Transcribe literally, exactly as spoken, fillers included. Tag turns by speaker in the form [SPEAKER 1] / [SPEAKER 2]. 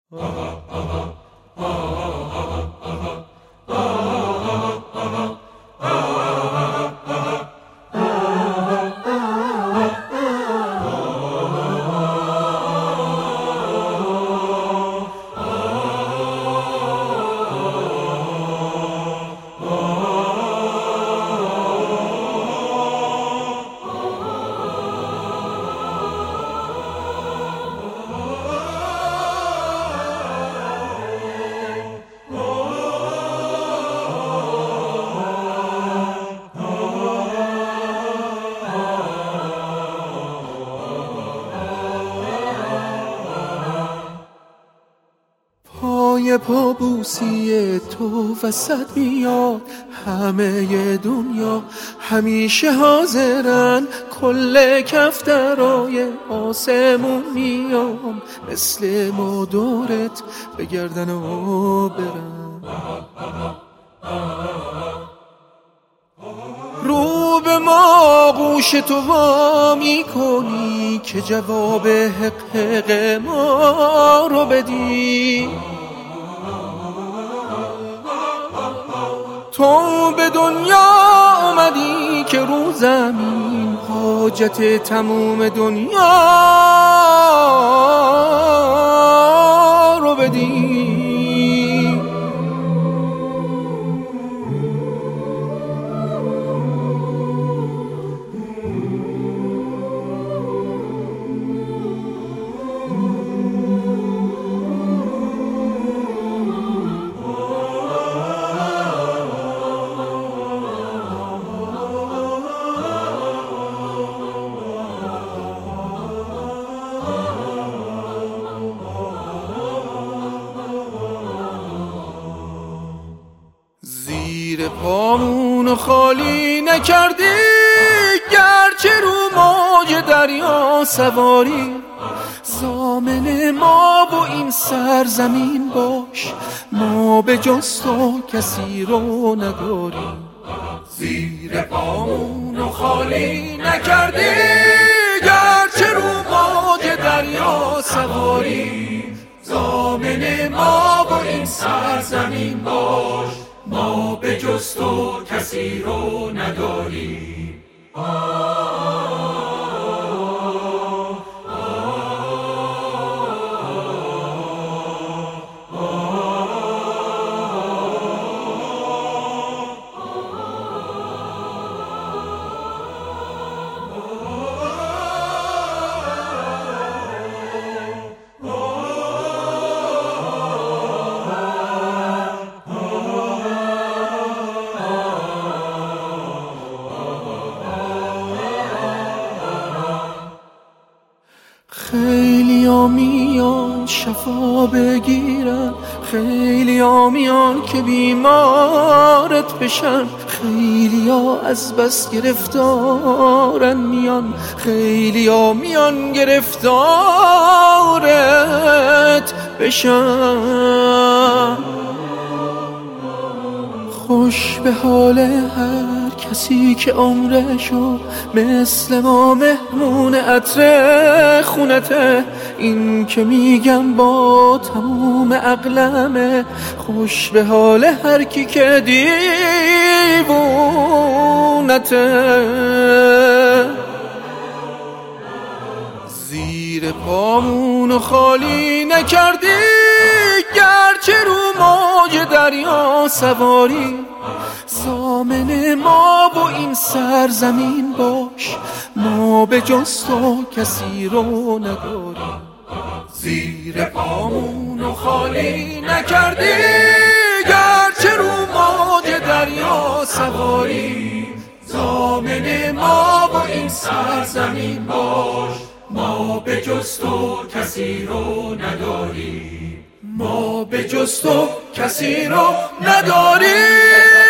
[SPEAKER 1] پای پا بوسی تو وسط میاد همه دنیا، همیشه حاضرن کل کفترای آسمون میام، مثل ما دورت بگردن و برن. رو به ما گوش تو وا میکنی که جواب حق حق ما رو بدی. تو به دنیا اومدی که رو زمین حاجت تموم دنیا رو بدی. زیر پامونو خالی نکردی، گرچه رو موج دریا سواری. ضامن ما و این سرزمین باش، ما به جز تو کسی رو نداریم. زیر پامونو خالی نکردی، گرچه رو موج دریا سواری. ضامن ما و این سرزمین باش، ما به جز تو کسی رو نداریم. خیلی ها میان شفا بگیرن، خیلی ها میان که بیمارت بشن. خیلی ها از بس گرفتارن میان، خیلی ها میان گرفتارت بشن. خوش به حال هر کسی که عمرشو مثل ما مهمون عطر خونته. این که میگم با تموم عقلمه، خوش به حال هر کی که دیوونته. زیر پامونو خالی نکردی، گرچه رو موج دریا سواری. ضامن ما و این سرزمین باش، ما به جز تو کسی رو نداریم. زیر پامونو خالی نکردی، گرچه رو موج دریا سواری. ضامن ما و این سرزمین باش، ما به جز تو کسی رو نداریم. ما به جز تو کسی رو نداریم.